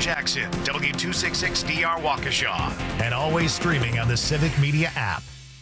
Jackson, W266DR Waukesha, and always streaming on the Civic Media app.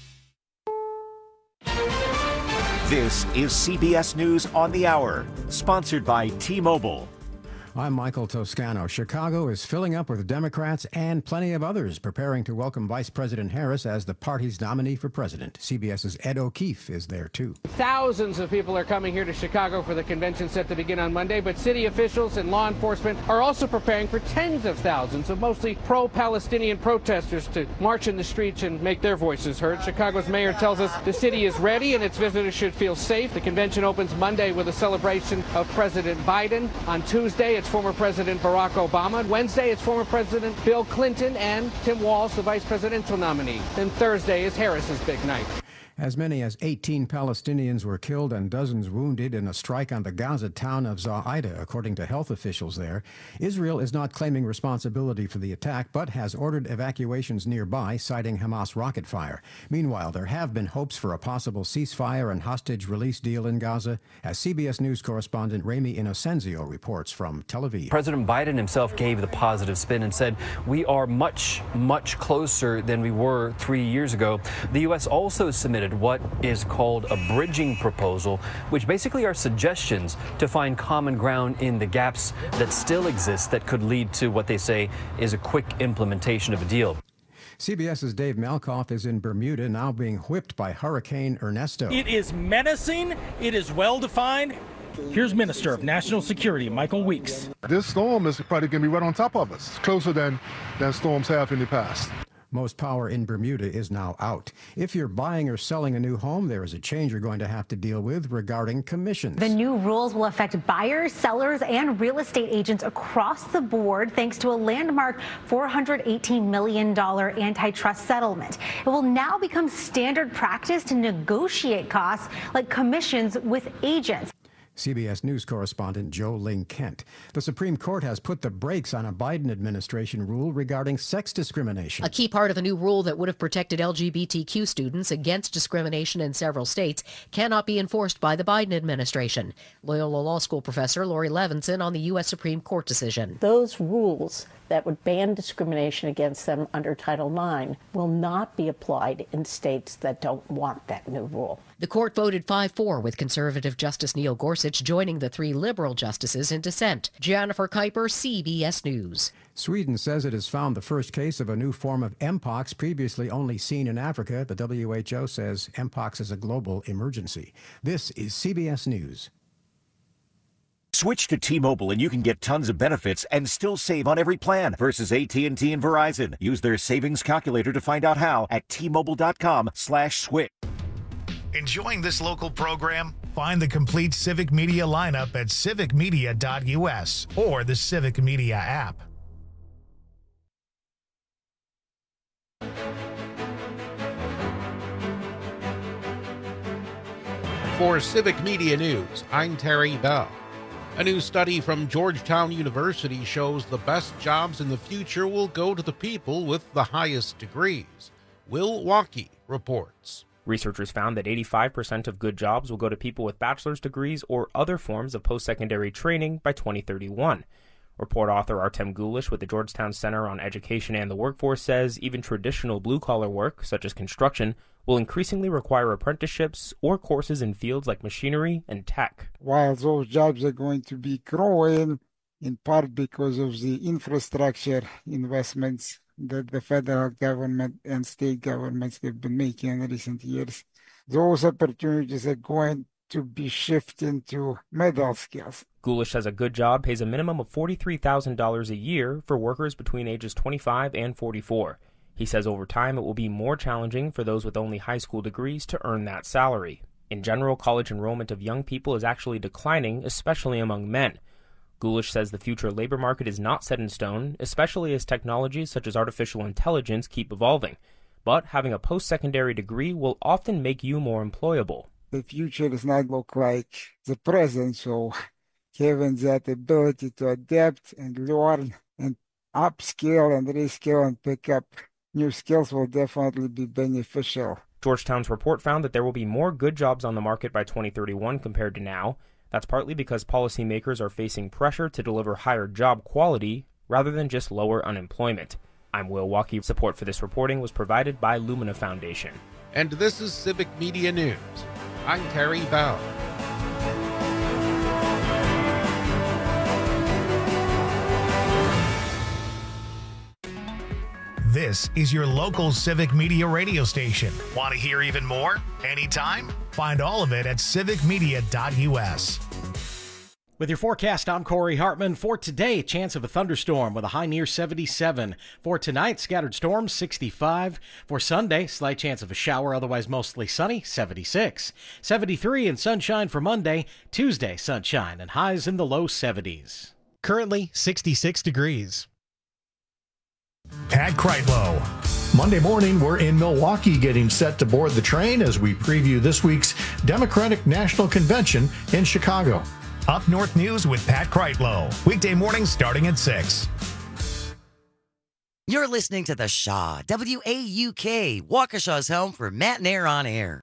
This is CBS News on the Hour, sponsored by T-Mobile. I'm Michael Toscano. Chicago is filling up with Democrats and plenty of others preparing to welcome Vice President Harris as the party's nominee for president. CBS's Ed O'Keefe is there, too. Thousands of people are coming here to Chicago for the convention set to begin on Monday, but city officials and law enforcement are also preparing for tens of thousands of mostly pro-Palestinian protesters to march in the streets and make their voices heard. Chicago's mayor tells us the city is ready and its visitors should feel safe. The convention opens Monday with a celebration of President Biden. On Tuesday, it's former President Barack Obama. Wednesday, it's former President Bill Clinton and Tim Walz, the vice presidential nominee. Then Thursday is Harris's big night. As many as 18 Palestinians were killed and dozens wounded in a strike on the Gaza town of Zaida, according to health officials there. Israel is not claiming responsibility for the attack, but has ordered evacuations nearby, citing Hamas rocket fire. Meanwhile, there have been hopes for a possible ceasefire and hostage release deal in Gaza, as CBS News correspondent Rami Inocenzio reports from Tel Aviv. President Biden himself gave the positive spin and said, "We are much, much closer than we were 3 years ago." The U.S. also submitted what is called a bridging proposal, which basically are suggestions to find common ground in the gaps that still exist that could lead to what they say is a quick implementation of a deal. CBS's Dave Malkoff is in Bermuda, now being whipped by Hurricane Ernesto. It is menacing. It is well-defined. Here's Minister of National Security Michael Weeks. This storm is probably going to be right on top of us, closer than storms have in the past. Most power in Bermuda is now out. If you're buying or selling a new home, there is a change you're going to have to deal with regarding commissions. The new rules will affect buyers, sellers, and real estate agents across the board, thanks to a landmark $418 million antitrust settlement. It will now become standard practice to negotiate costs like commissions with agents. CBS News correspondent Joe Ling Kent. The Supreme Court has put the brakes on a Biden administration rule regarding sex discrimination. A key part of a new rule that would have protected LGBTQ students against discrimination in several states cannot be enforced by the Biden administration. Loyola Law School professor Lori Levinson on the U.S. Supreme Court decision. Those rules that would ban discrimination against them under Title IX will not be applied in states that don't want that new rule. The court voted 5-4 with conservative Justice Neil Gorsuch joining the 3 liberal justices in dissent. Jennifer Kuiper, CBS News. Sweden says it has found the first case of a new form of Mpox previously only seen in Africa. The WHO says Mpox is a global emergency. This is CBS News. Switch to T-Mobile and you can get tons of benefits and still save on every plan versus AT&T and Verizon. Use their savings calculator to find out how at T-Mobile.com/switch. Enjoying this local program? Find the complete Civic Media lineup at civicmedia.us or the Civic Media app. For Civic Media News, I'm Terry Bell. A new study from Georgetown University shows the best jobs in the future will go to the people with the highest degrees. Will Waukee reports. Researchers found that 85% of good jobs will go to people with bachelor's degrees or other forms of post-secondary training by 2031. Report author Artem Gulish with the Georgetown Center on Education and the Workforce says even traditional blue-collar work, such as construction, will increasingly require apprenticeships or courses in fields like machinery and tech. While those jobs are going to be growing, in part because of the infrastructure investments that the federal government and state governments have been making in recent years, those opportunities are going to be shifting to middle skills. Gulish says a good job pays a minimum of $43,000 a year for workers between ages 25 and 44. He says over time it will be more challenging for those with only high school degrees to earn that salary. In general, college enrollment of young people is actually declining, especially among men. Gulish says the future labor market is not set in stone, especially as technologies such as artificial intelligence keep evolving. But having a post-secondary degree will often make you more employable. The future does not look like the present, so having that ability to adapt and learn and upskill and reskill and pick up new skills will definitely be beneficial. Georgetown's report found that there will be more good jobs on the market by 2031 compared to now. That's partly because policymakers are facing pressure to deliver higher job quality rather than just lower unemployment. I'm Will Walkie. Support for this reporting was provided by Lumina Foundation. And this is Civic Media News. I'm Terry Bell. This is your local Civic Media radio station. Want to hear even more? Anytime? Find all of it at civicmedia.us. With your forecast, I'm Corey Hartman. For today, chance of a thunderstorm with a high near 77. For tonight, scattered storms, 65. For Sunday, slight chance of a shower, otherwise mostly sunny, 76. 73 and sunshine for Monday. Tuesday, sunshine and highs in the low 70s. Currently, 66 degrees. Pat Kreitlow. Monday morning, we're in Milwaukee getting set to board the train as we preview this week's Democratic National Convention in Chicago. Up North News with Pat Kreitlow. Weekday mornings starting at 6. You're listening to The Shaw, WAUK, Waukesha's home for Matt and Air on Air.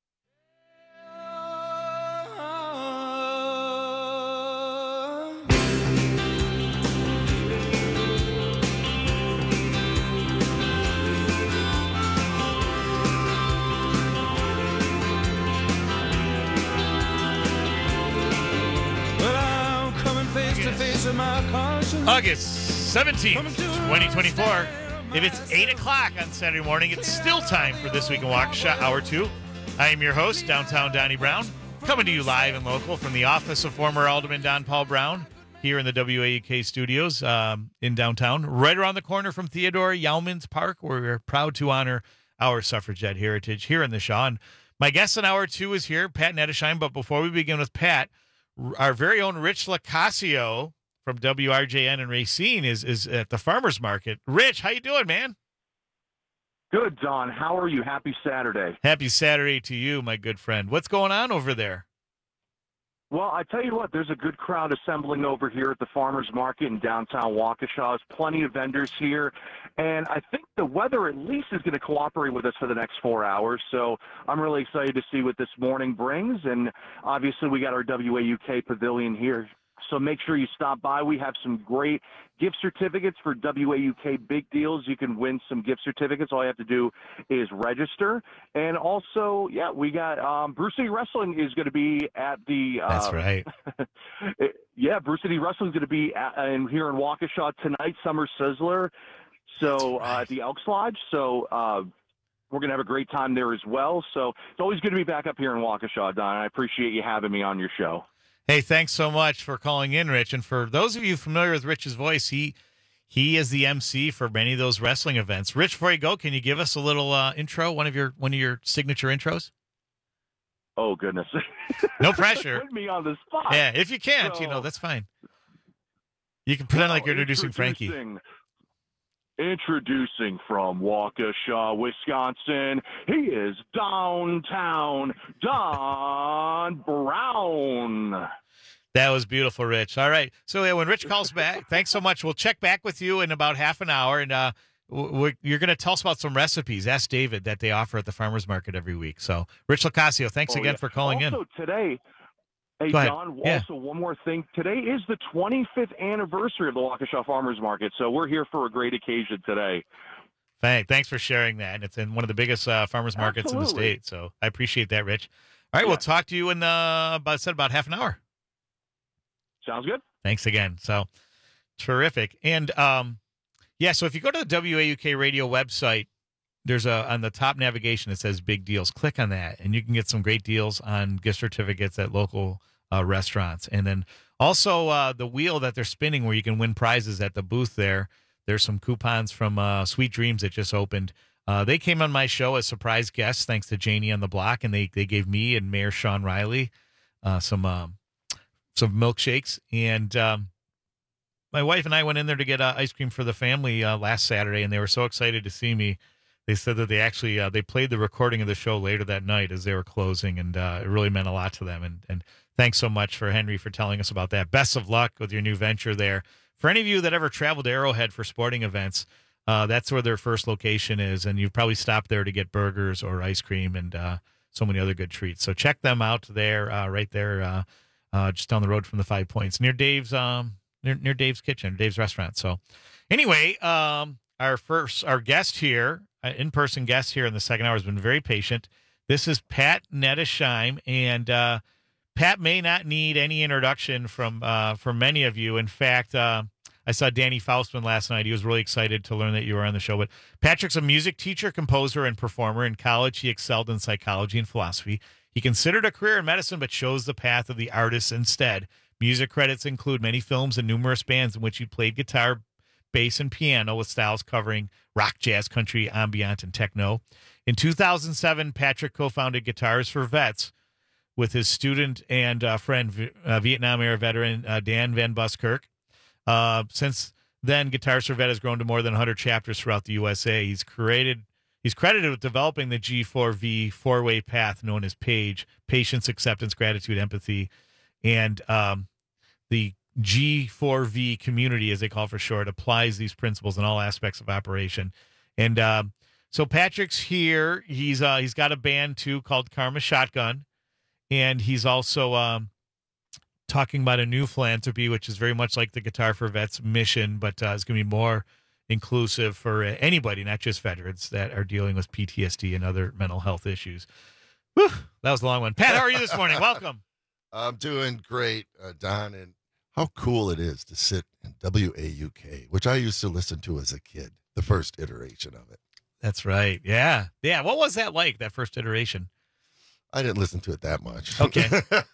August 17th, 2024. If it's 8 o'clock on Saturday morning, it's still time for This Week in Waukesha, Hour 2. I am your host, Downtown Donnie Brown, coming to you live and local from the office of former Alderman Don Paul Brown here in the WAUK studios in downtown, right around the corner from Theodore Yaumans Park, where we're proud to honor our suffragette heritage here in the Shaw. And my guest in Hour 2 is here, Pat Nettesheim. But before we begin with Pat, our very own Rich Lacasio from WRJN and Racine is at the farmers market. Rich, how you doing, man? Good, Don. How are you? Happy Saturday. Happy Saturday to you, my good friend. What's going on over there? Well, I tell you what, there's a good crowd assembling over here at the farmers market in downtown Waukesha. There's plenty of vendors here, and I think the weather at least is going to cooperate with us for the next 4 hours. So I'm really excited to see what this morning brings, and obviously we got our WAUK pavilion here. So make sure you stop by. We have some great gift certificates for WAUK Big Deals. You can win some gift certificates. All you have to do is register. And also, yeah, we got Brew City Wrestling is going to be at the That's right. Yeah, Brew City Wrestling is going to be here in Waukesha tonight, Summer Sizzler. So at the Elks Lodge. So we're going to have a great time there as well. So it's always good to be back up here in Waukesha, Don. I appreciate you having me on your show. Hey, thanks so much for calling in, Rich. And for those of you familiar with Rich's voice, he is the MC for many of those wrestling events. Rich, before you go, can you give us a little intro, one of your signature intros? Oh, goodness. No pressure. Put me on the spot. Yeah, if you can't, that's fine. You can pretend like you're introducing Frankie. Introducing from Waukesha, Wisconsin, he is Downtown Don Brown. That was beautiful, Rich. All right. So yeah, when Rich calls back, thanks so much. We'll check back with you in about half an hour, and you're going to tell us about some recipes. Ask David that they offer at the farmers market every week. So, Rich Lacasio, thanks again for calling in. Also today, hey, Don, also one more thing. Today is the 25th anniversary of the Waukesha Farmers Market, so we're here for a great occasion today. Thanks for sharing that. And it's in one of the biggest farmers markets in the state, so I appreciate that, Rich. All right, We'll talk to you in about half an hour. Sounds good. Thanks again. So, terrific. And, so if you go to the WAUK radio website, there's on the top navigation, it says Big Deals. Click on that, and you can get some great deals on gift certificates at local restaurants. And then also the wheel that they're spinning where you can win prizes at the booth there. There's some coupons from Sweet Dreams that just opened. They came on my show as surprise guests, thanks to Janie on the Block, and they gave me and Mayor Sean Riley some milkshakes. And my wife and I went in there to get ice cream for the family last Saturday, and they were so excited to see me. They said that they actually they played the recording of the show later that night as they were closing, and it really meant a lot to them. And thanks so much for Henry for telling us about that. Best of luck with your new venture there. For any of you that ever traveled to Arrowhead for sporting events, that's where their first location is, and you've probably stopped there to get burgers or ice cream and so many other good treats. So check them out there, right there, just down the road from the 5 Points, near Dave's near Dave's Kitchen, Dave's Restaurant. So anyway, our guest here, in-person guest here in the second hour, has been very patient. This is Pat Nettesheim, and Pat may not need any introduction from many of you. In fact, I saw Danny Faustman last night. He was really excited to learn that you were on the show. But Patrick's a music teacher, composer, and performer. In college, he excelled in psychology and philosophy. He considered a career in medicine, but chose the path of the artist instead. Music credits include many films and numerous bands in which he played guitar, bass, and piano, with styles covering rock, jazz, country, ambient, and techno. In 2007, Patrick co-founded Guitars for Vets with his student and friend, Vietnam-era veteran Dan Van Buskirk. Since then, Guitars for Vets has grown to more than 100 chapters throughout the USA. He's credited with developing the G4V four-way path known as PAGE: patience, acceptance, gratitude, empathy, and the G4V community, as they call for short, applies these principles in all aspects of operation. And so Patrick's here. He's got a band too called Karma Shotgun, and he's also talking about a new philanthropy, which is very much like the Guitar for Vets mission, but it's going to be more inclusive for anybody, not just veterans that are dealing with PTSD and other mental health issues. Whew, that was a long one. Pat, how are you this morning? Welcome. I'm doing great, Don, and how cool it is to sit in WAUK, which I used to listen to as a kid, the first iteration of it. That's right. Yeah. Yeah. What was that like, that first iteration? I didn't listen to it that much. Okay.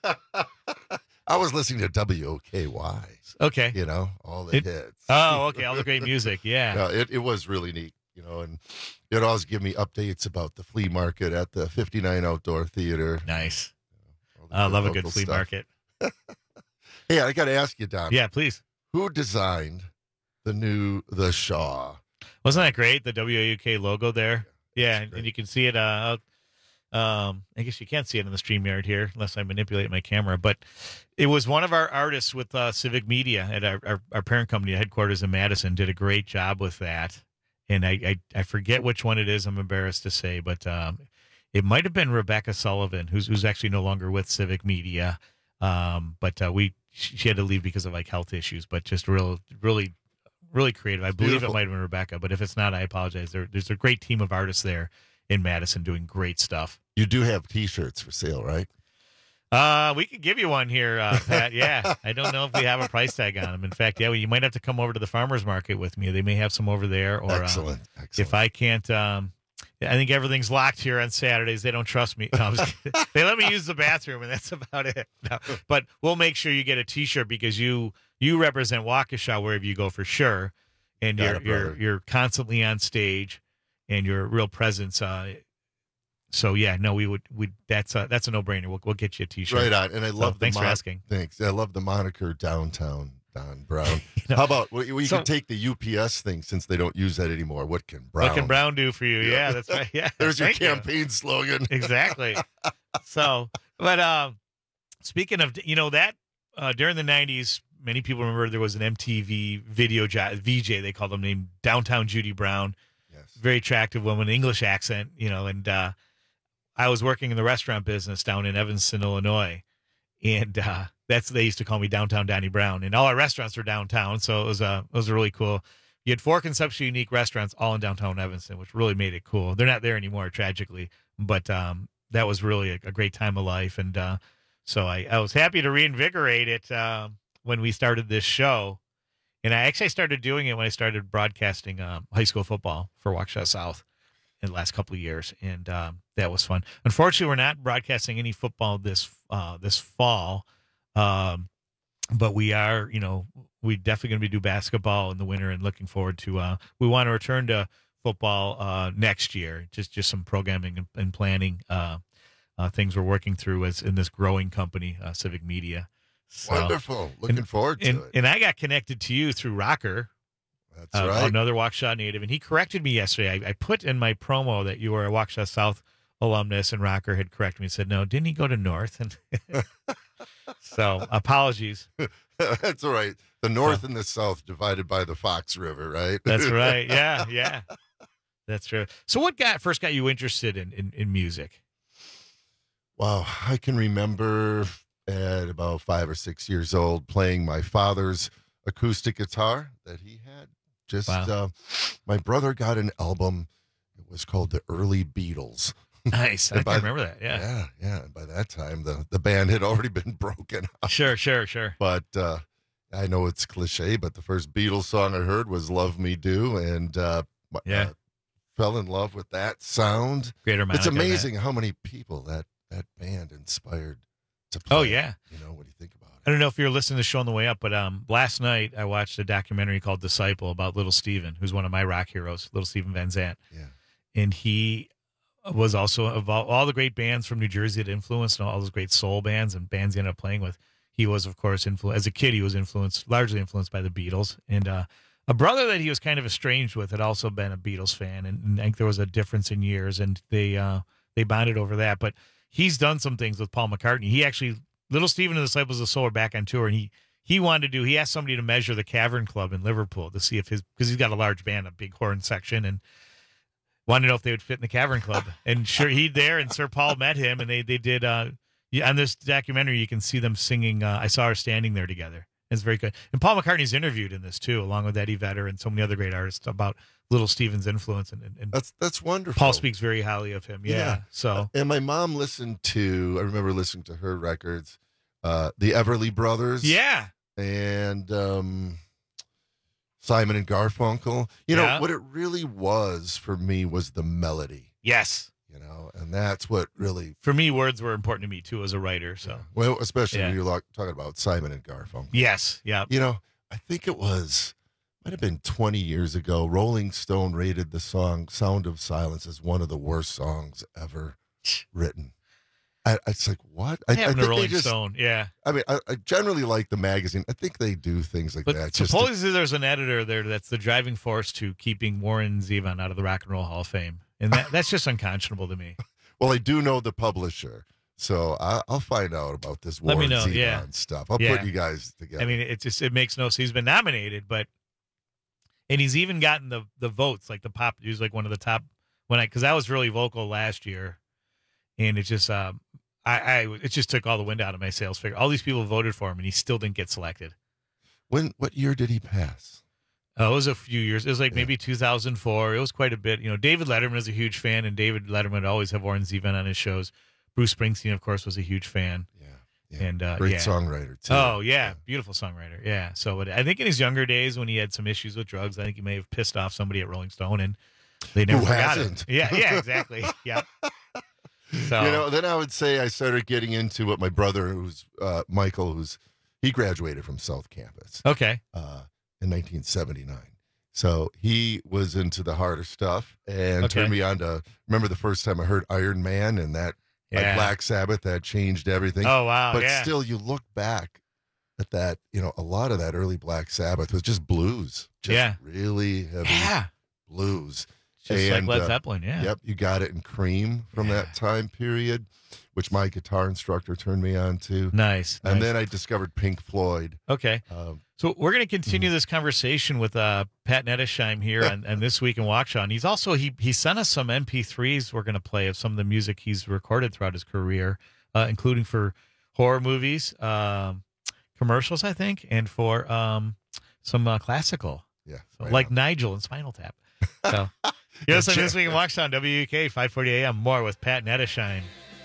I was listening to WOKY. Okay. You know, all the hits. Oh, okay. All the great music. Yeah. No, it was really neat, you know, and it always give me updates about the flea market at the 59 Outdoor Theater. Nice. I love a good flea market. Hey, I got to ask you, Don. Yeah, please. Who designed the Shaw? Wasn't that great? The WAUK logo there. Yeah, and you can see it. I guess you can't see it in the StreamYard here unless I manipulate my camera. But it was one of our artists with Civic Media at our parent company headquarters in Madison. Did a great job with that. And I forget which one it is. I'm embarrassed to say, but it might have been Rebecca Sullivan, who's actually no longer with Civic Media. But she had to leave because of like health issues. But just really creative. I believe it might have been Rebecca, but if it's not, I apologize. There's a great team of artists there in Madison doing great stuff. You do have T-shirts for sale, right? We could give you one here, Pat. Yeah, I don't know if we have a price tag on them. In fact, yeah, you might have to come over to the farmers market with me. They may have some over there. Or excellent. If I can't, I think everything's locked here on Saturdays. They don't trust me. No, they let me use the bathroom, and that's about it. No, but we'll make sure you get a T-shirt because you represent Waukesha wherever you go for sure, and you're constantly on stage, and your real presence. So yeah, no, we would that's a no-brainer. We'll get you a T-shirt. Right on, and I love. Thanks for asking. Thanks. I love the moniker Downtown Don Brown. How about we can take the UPS thing since they don't use that anymore? What can Brown do for you? Yeah, that's right. Yeah, there's your campaign slogan. Exactly. So, but speaking of that, during the '90s, many people remember there was an MTV video VJ, they called them, named Downtown Judy Brown. Yes. Very attractive woman, English accent, and I was working in the restaurant business down in Evanston, Illinois, and they used to call me Downtown Donnie Brown, and all our restaurants were downtown, so it was really cool. You had 4 conceptually unique restaurants all in downtown Evanston, which really made it cool. They're not there anymore, tragically, but that was really a great time of life, and so I was happy to reinvigorate it when we started this show. And I actually started doing it when I started broadcasting high school football for Waukesha South in the last couple of years, and that was fun. Unfortunately, we're not broadcasting any football this fall, but we are, we definitely going to do basketball in the winter, and looking forward to. We want to return to football next year. Just some programming and planning things we're working through as in this growing company, Civic Media. So, wonderful. Looking forward to it. And I got connected to you through Rocker. That's right. Another Waukesha native. And he corrected me yesterday. I put in my promo that you were a Waukesha South alumnus, and Rocker had corrected me and said, no, didn't he go to North? And so apologies. That's all right. The North and the South divided by the Fox River, right? That's right. Yeah. That's true. So what first got you interested in music? Wow. I can remember at about 5 or 6 years old playing my father's acoustic guitar that he had. Just my brother got an album. It was called The Early Beatles. Nice. I can remember that. Yeah. Yeah. And by that time, the band had already been broken up. Sure. But I know it's cliche, but the first Beatles song I heard was Love Me Do. And fell in love with that sound. It's amazing how many people that band inspired to play. Oh, yeah. What do you think about it? I don't know if you're listening to the show on the way up, but last night I watched a documentary called Disciple about Little Steven, who's one of my rock heroes, Little Steven Van Zandt. Yeah. And he was also of all the great bands from New Jersey that influenced, and all those great soul bands and bands he ended up playing with. He was, of course, as a kid, he was largely influenced by the Beatles. And a brother that he was kind of estranged with had also been a Beatles fan, and I think there was a difference in years, and they bonded over that. But he's done some things with Paul McCartney. He actually, Little Steven and the Disciples of Soul are back on tour, and he asked somebody to measure the Cavern Club in Liverpool to see if because he's got a large band, a big horn section, and wanted to know if they would fit in the Cavern Club. And sure, he there, and Sir Paul met him, and they did, on this documentary, you can see them singing, I Saw Her Standing There Together. It's very good. And Paul McCartney's interviewed in this too, along with Eddie Vedder and so many other great artists, about Little Steven's influence. And that's wonderful. Paul speaks very highly of him. Yeah. So, and my mom I remember listening to her records, the Everly Brothers. Yeah. And Simon and Garfunkel. What it really was for me was the melody. Yes. And that's what really... For me, words were important to me, too, as a writer. So, well, especially when you're talking about Simon and Garfunkel. Yes, yeah. I think might have been 20 years ago, Rolling Stone rated the song Sound of Silence as one of the worst songs ever written. It's like, what? I think Rolling Stone, yeah. I mean, I generally like the magazine. I think they do things like that. Supposedly there's an editor there that's the driving force to keeping Warren Zevon out of the Rock and Roll Hall of Fame. And that's just unconscionable to me. Well, I do know the publisher, so I'll find out about this Warren Zevon stuff. I'll put you guys together. I mean, it makes no sense. He's been nominated, and he's even gotten the votes, like the pop. He was like one of the top because I was really vocal last year, and it just it just took all the wind out of my sales figure. All these people voted for him, and he still didn't get selected. What year did he pass? Oh, it was a few years. It was maybe 2004. It was quite a bit. David Letterman is a huge fan, and David Letterman would always have Warren Zevon on his shows. Bruce Springsteen, of course, was a huge fan. Yeah. And great songwriter, too. Oh, yeah. Beautiful songwriter. Yeah. So I think in his younger days when he had some issues with drugs, I think he may have pissed off somebody at Rolling Stone, and they never forgot it. Yeah, exactly. Yeah. So, then I would say I started getting into what my brother, who's Michael, he graduated from South Campus. Okay. In 1979. So he was into the harder stuff and turned me on to, remember the first time I heard Iron Man and that Black Sabbath, that changed everything. Oh, wow. But still, you look back at that, a lot of that early Black Sabbath was just blues. Just really heavy blues. Just like Led Zeppelin, Yep, you got it in Cream from that time period, which my guitar instructor turned me on to. Nice. And then I discovered Pink Floyd. Okay. So we're going to continue this conversation with Pat Nettesheim here on This Week in Waukesha. And he's also, he sent us some MP3s we're going to play of some of the music he's recorded throughout his career, including for horror movies, commercials, I think, and for some classical. Yeah. So, like Nigel and Spinal Tap. So, yes, on This Week in Waukesha on WUK 540 AM. More with Pat Nettesheim.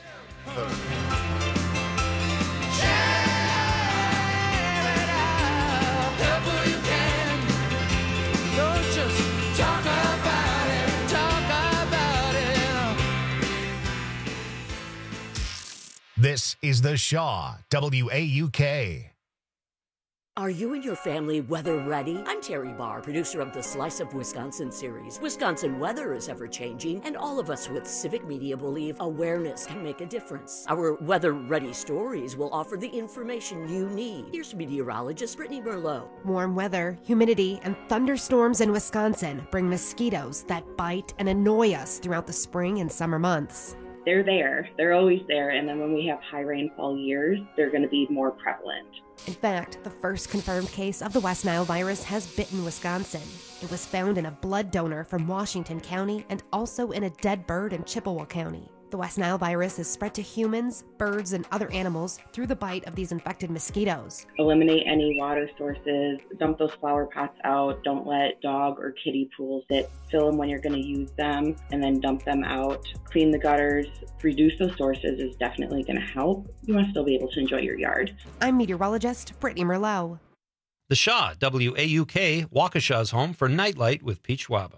This is The Shaw, WAUK. Are you and your family weather ready? I'm Terry Barr, producer of the Slice of Wisconsin series. Wisconsin weather is ever-changing, and all of us with civic media believe awareness can make a difference. Our weather-ready stories will offer the information you need. Here's meteorologist Brittany Merlot. Warm weather, humidity, and thunderstorms in Wisconsin bring mosquitoes that bite and annoy us throughout the spring and summer months. They're there. They're always there. And then when we have high rainfall years, they're going to be more prevalent. In fact, the first confirmed case of the West Nile virus has bitten Wisconsin. It was found in a blood donor from Washington County and also in a dead bird in Chippewa County. The West Nile virus is spread to humans, birds, and other animals through the bite of these infected mosquitoes. Eliminate any water sources, dump those flower pots out, don't let dog or kitty pools sit, fill them when you're going to use them, and then dump them out. Clean the gutters, reduce those sources is definitely going to help. You want to still be able to enjoy your yard. I'm meteorologist Brittany Merlot. The Shaw, WAUK, Waukesha's home for Nightlight with Pete Schwaba.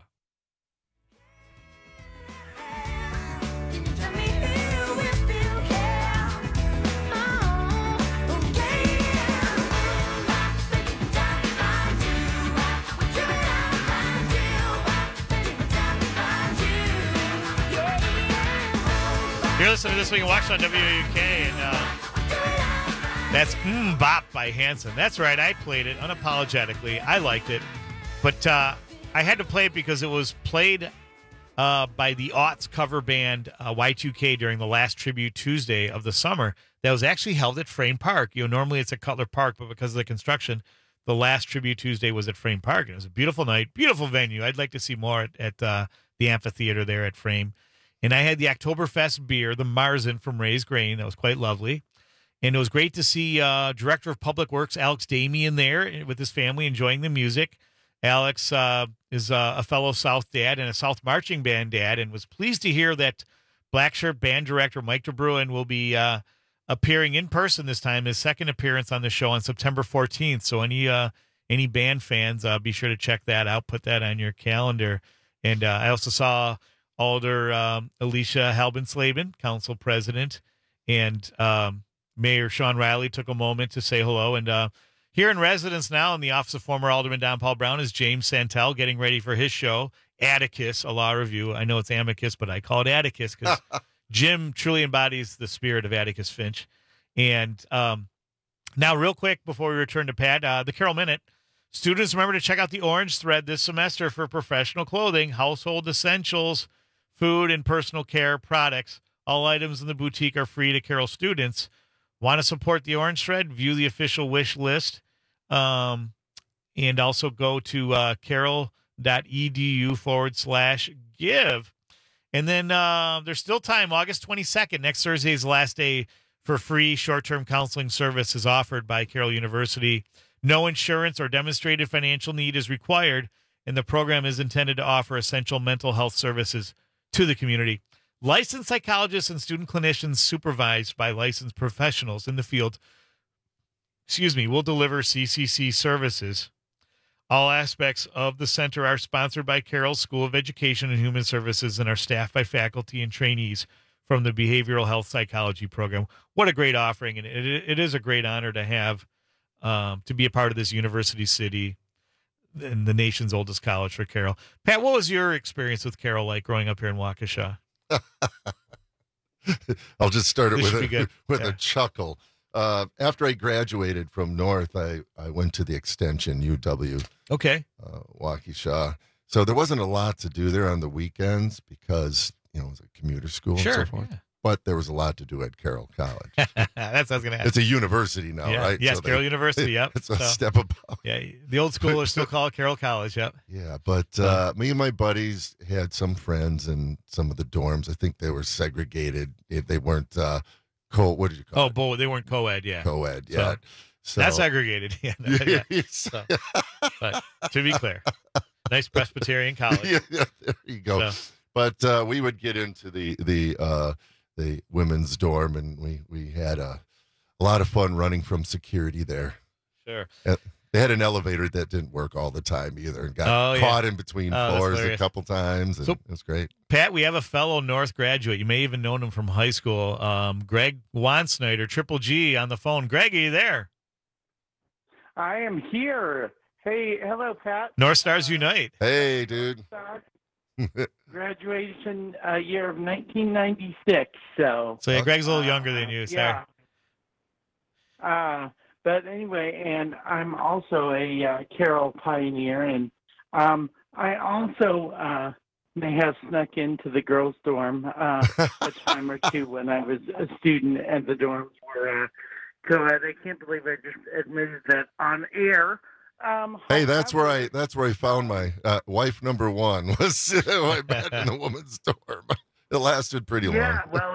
You're listening to This Week in Waukesha on WAUK, and that's Bop by Hanson. That's right, I played it unapologetically. I liked it, but I had to play it because it was played by the Aughts cover band Y2K during the last Tribute Tuesday of the summer that was actually held at Frayne Park. You know, normally it's at Cutler Park, but because of the construction, the last Tribute Tuesday was at Frayne Park. And it was a beautiful night, beautiful venue. I'd like to see more at the amphitheater there at Frayne. And I had the Oktoberfest beer, the Marzen from Ray's Grain. That was quite lovely. And it was great to see Director of Public Works, Alex Damian, there with his family enjoying the music. Alex is a fellow South dad and a South Marching Band dad, and was pleased to hear that Black Shirt band director Mike DeBruin will be appearing in person this time, his second appearance on the show on September 14th. So any band fans, be sure to check that out. Put that on your calendar. And I also saw Alder Alicia Halbenslaben, council president, and Mayor Sean Riley took a moment to say hello. And here in residence now in the office of former Alderman Don Paul Brown is James Santel, getting ready for his show, Atticus, a law review. I know it's Amicus, but I call it Atticus because Jim truly embodies the spirit of Atticus Finch. And now, real quick, before we return to Pat, the Carroll Minute. Students, remember to check out the Orange Thread this semester for professional clothing, household essentials, food, and personal care products. All items in the boutique are free to Carroll students. Want to support the Orange Thread? View the official wish list. And also go to carroll.edu/give. And then there's still time. August 22nd, next Thursday is the last day for free short-term counseling services offered by Carroll University. No insurance or demonstrated financial need is required, and the program is intended to offer essential mental health services to the community. Licensed psychologists and student clinicians supervised by licensed professionals in the field, will deliver CCC services. All aspects of the center are sponsored by Carroll School of Education and Human Services and are staffed by faculty and trainees from the Behavioral Health Psychology program. What a great offering, and it is a great honor to have to be a part of this university city and the nation's oldest college for Carroll. Pat, what was your experience with Carroll like growing up here in Waukesha? I'll just start it with a chuckle. After I graduated from North, I went to the extension, UW. Okay. Waukesha. So there wasn't a lot to do there on the weekends because, it was a commuter school and so forth. Yeah. But there was a lot to do at Carroll College. That's what I was going to ask. It's a university now, right? Yes, so Carroll University, yep. It's a step above. Yeah, the old schoolers still call it Carroll College, yep. Yeah, but me and my buddies had some friends in some of the dorms. I think they were segregated. They weren't what did you call it? Oh, they weren't co-ed, yeah. Co-ed, yeah. So that's segregated, yeah. So, but to be clear, nice Presbyterian college. Yeah, there you go. So. But we would get into the women's dorm, and we had a lot of fun running from security there. Sure. They had an elevator that didn't work all the time either, and got caught in between floors a couple times, and it was great. Pat, we have a fellow North graduate. You may even known him from high school, Greg Wansnyder, Triple G, on the phone. Greg, are you there? I am here. Hey, hello, Pat. North Stars Unite. Hey, dude. Graduation year of 1996. So yeah, Greg's a little younger than you. Sorry. Yeah. But anyway, and I'm also a Carroll pioneer, and I also may have snuck into the girls' dorm a time or two when I was a student, and the dorms were co-ed. I can't believe I just admitted that on air. Hey, that's where I found my wife number one was back in the woman's dorm. It lasted pretty long. Yeah, well,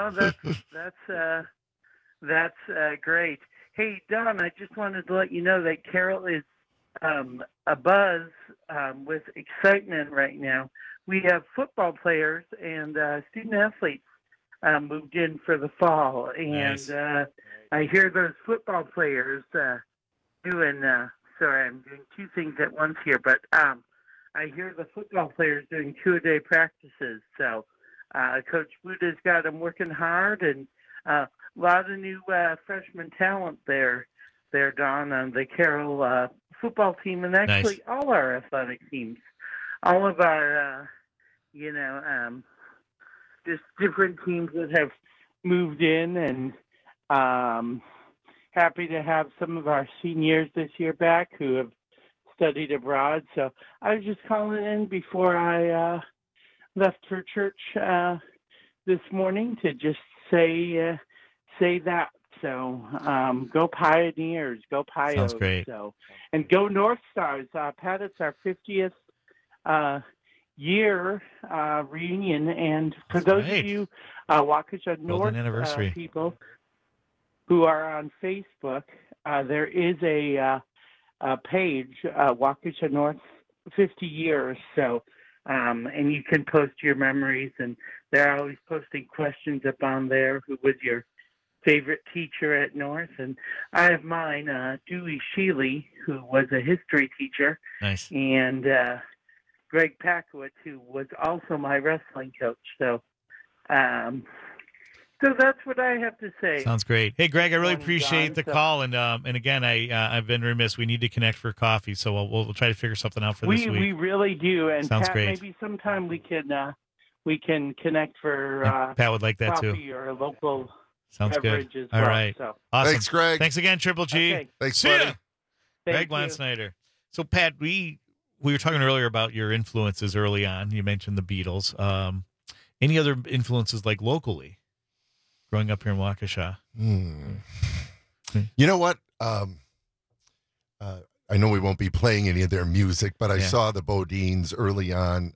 that's great. Hey, Don, I just wanted to let you know that Carroll is abuzz with excitement right now. We have football players and student athletes moved in for the fall, and Nice. I hear those football players doing. Sorry, I'm doing two things at once here, but I hear the football players doing 2-a-day practices. So Coach Buda's got them working hard, and a lot of new freshman talent there, Don, on the Carroll football team, and actually all our athletic teams, all of our, just different teams that have moved in, and happy to have some of our seniors this year back who have studied abroad. So I was just calling in before I left for church this morning to just say that. So go Pioneers, go Pios. Sounds great. So, and go North Stars. Pat, it's our 50th year reunion, and for those of you Waukesha North anniversary. people who are on Facebook, there is a page, Waukesha North 50 years. So, and you can post your memories, and they're always posting questions up on there. Who was your favorite teacher at North? And I have mine, Dewey Sheely, who was a history teacher. Nice. And Greg Packowitz, who was also my wrestling coach. So, so that's what I have to say. Sounds great. Hey, Greg, I really Morning, appreciate Don. the So- call, and again, I've been remiss. We need to connect for coffee, so we'll try to figure something out for this week. We really do, and Sounds Pat, great. maybe sometime we can connect for Pat would like that too. coffee or a local Sounds beverage good. as All well. right. So. Awesome. Thanks, Greg. Thanks again, Triple G. Okay. Thanks, See buddy. ya. Thank Greg you. Snyder. So, Pat, we were talking earlier about your influences early on. You mentioned the Beatles. Any other influences like locally growing up here in Waukesha? You know what? I know we won't be playing any of their music, but I saw the Bodines early on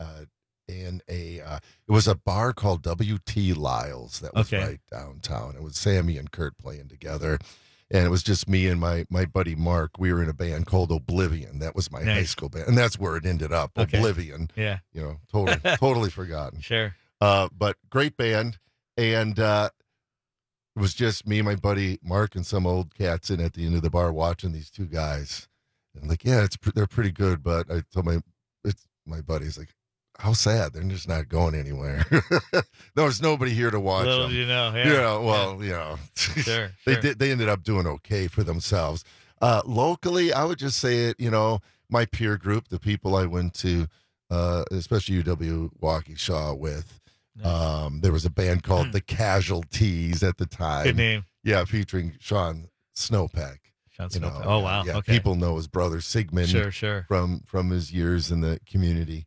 in it was a bar called W.T. Lyle's that was right downtown. It was Sammy and Kurt playing together, and it was just me and my buddy Mark. We were in a band called Oblivion. That was my high school band, and that's where it ended up. Okay. Oblivion. Yeah. Totally forgotten. Sure. But great band, and it was just me, my buddy Mark, and some old cats in at the end of the bar watching these two guys. And like, yeah, they're pretty good, but I told my buddy's like, how sad, they're just not going anywhere. There's nobody here to watch Little them. do you know, Sure. They They ended up doing okay for themselves. Locally, I would just say it. My peer group, the people I went to, especially UW Waukesha with. There was a band called The Casualties at the time. Good name. Yeah, featuring Sean Snowpeck. Oh, wow. Yeah, Okay. people know his brother Sigmund. Sure. From his years in the community.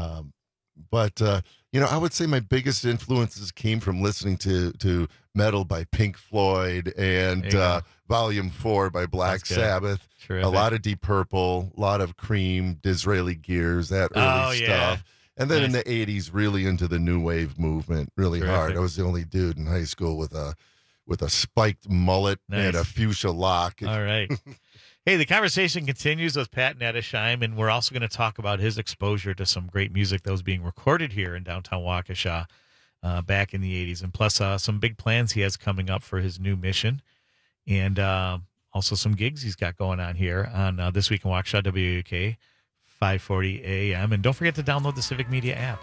But I would say my biggest influences came from listening to metal by Pink Floyd and Volume 4 by Black Sabbath. Terrific. A lot of Deep Purple, a lot of Cream, Disraeli Gears, that early stuff. And then in the 80s, really into the new wave movement, really hard. I was the only dude in high school with a spiked mullet and a fuchsia lock. All right. Hey, the conversation continues with Pat Nettesheim, and we're also going to talk about his exposure to some great music that was being recorded here in downtown Waukesha back in the 80s, and plus some big plans he has coming up for his new mission, and also some gigs he's got going on here on This Week in Waukesha, WUK, 540 AM. And don't forget to download the Civic Media app.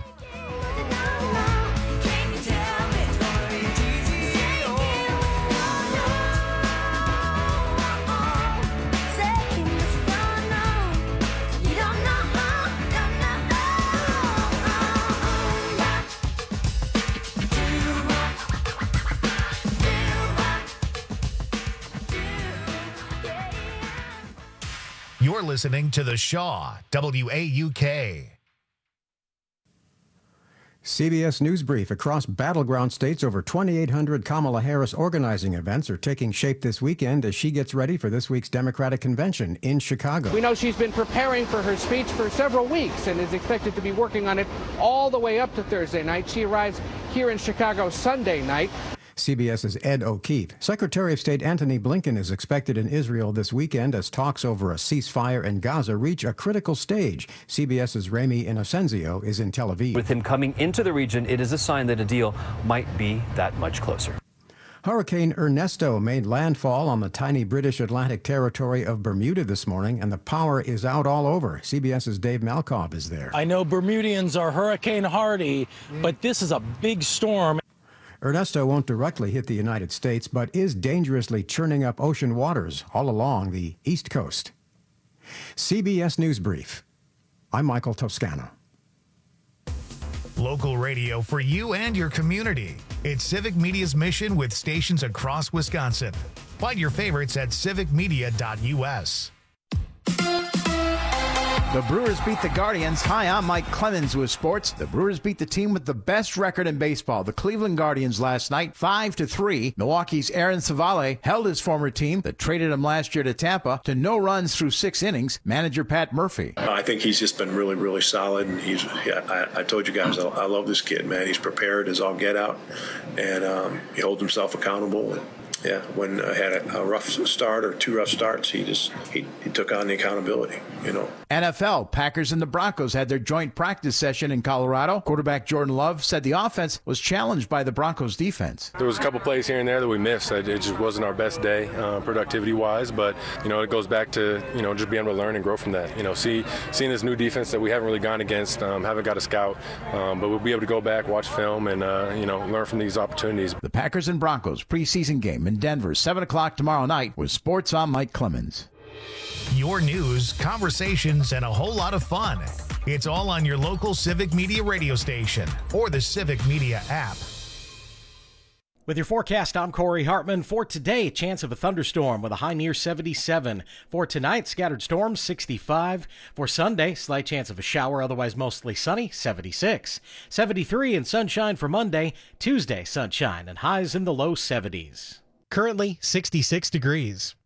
You're listening to The Shaw, WAUK. CBS News Brief. Across battleground states, over 2,800 Kamala Harris organizing events are taking shape this weekend as she gets ready for this week's Democratic Convention in Chicago. We know she's been preparing for her speech for several weeks and is expected to be working on it all the way up to Thursday night. She arrives here in Chicago Sunday night. CBS's Ed O'Keefe. Secretary of State Antony Blinken is expected in Israel this weekend as talks over a ceasefire in Gaza reach a critical stage. CBS's Remy Inocencio is in Tel Aviv. With him coming into the region, it is a sign that a deal might be that much closer. Hurricane Ernesto made landfall on the tiny British Atlantic territory of Bermuda this morning, and the power is out all over. CBS's Dave Malkov is there. I know Bermudians are hurricane hardy, but this is a big storm. Ernesto won't directly hit the United States, but is dangerously churning up ocean waters all along the East Coast. CBS News Brief. I'm Michael Toscano. Local radio for you and your community. It's Civic Media's mission with stations across Wisconsin. Find your favorites at civicmedia.us. The Brewers beat the Guardians. Hi, I'm Mike Clemens with sports. The Brewers beat the team with the best record in baseball, the Cleveland Guardians, last night, 5-3. Milwaukee's Aaron Savale held his former team that traded him last year to Tampa to no runs through 6 innings. Manager Pat Murphy. I think he's just been really, really solid. And I told you guys, I love this kid, man. He's prepared as all get out, and he holds himself accountable. Yeah, when I had a rough start or 2 rough starts, he took on the accountability, you know. NFL, Packers and the Broncos had their joint practice session in Colorado. Quarterback Jordan Love said the offense was challenged by the Broncos defense. There was a couple plays here and there that we missed. It just wasn't our best day productivity-wise, but, you know, it goes back to, you know, just being able to learn and grow from that. You know, seeing this new defense that we haven't really gone against, haven't got a scout, but we'll be able to go back, watch film, and, you know, learn from these opportunities. The Packers and Broncos preseason game in Denver, 7 o'clock tomorrow night with Sports on Mike Clemens. Your news, conversations, and a whole lot of fun. It's all on your local Civic Media radio station or the Civic Media app. With your forecast, I'm Corey Hartman. For today, chance of a thunderstorm with a high near 77. For tonight, scattered storms, 65. For Sunday, slight chance of a shower, otherwise mostly sunny, 76. 73 and sunshine for Monday. Tuesday, sunshine and highs in the low 70s. Currently 66 degrees.